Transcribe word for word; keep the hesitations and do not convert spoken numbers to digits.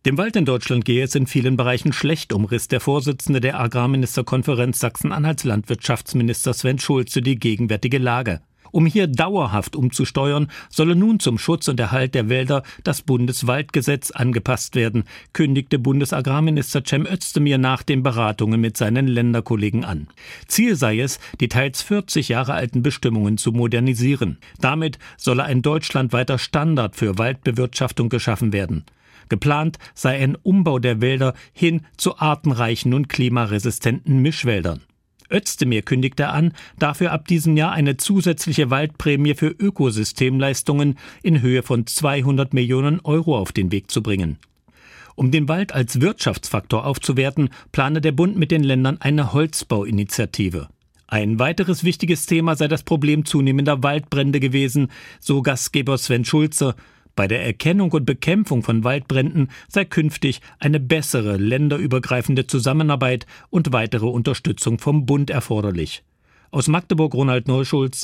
Dem Wald in Deutschland gehe es in vielen Bereichen schlecht, umriss der Vorsitzende der Agrarministerkonferenz Sachsen-Anhalts Landwirtschaftsminister Sven Schulze die gegenwärtige Lage. Um hier dauerhaft umzusteuern, solle nun zum Schutz und Erhalt der Wälder das Bundeswaldgesetz angepasst werden, kündigte Bundesagrarminister Cem Özdemir nach den Beratungen mit seinen Länderkollegen an. Ziel sei es, die teils vierzig Jahre alten Bestimmungen zu modernisieren. Damit solle ein deutschlandweiter Standard für Waldbewirtschaftung geschaffen werden. Geplant sei ein Umbau der Wälder hin zu artenreichen und klimaresistenten Mischwäldern. Özdemir kündigte an, dafür ab diesem Jahr eine zusätzliche Waldprämie für Ökosystemleistungen in Höhe von zweihundert Millionen Euro auf den Weg zu bringen. Um den Wald als Wirtschaftsfaktor aufzuwerten, plane der Bund mit den Ländern eine Holzbauinitiative. Ein weiteres wichtiges Thema sei das Problem zunehmender Waldbrände gewesen, so Gastgeber Sven Schulze. Bei der Erkennung und Bekämpfung von Waldbränden sei künftig eine bessere länderübergreifende Zusammenarbeit und weitere Unterstützung vom Bund erforderlich. Aus Magdeburg Ronald Neuschulz,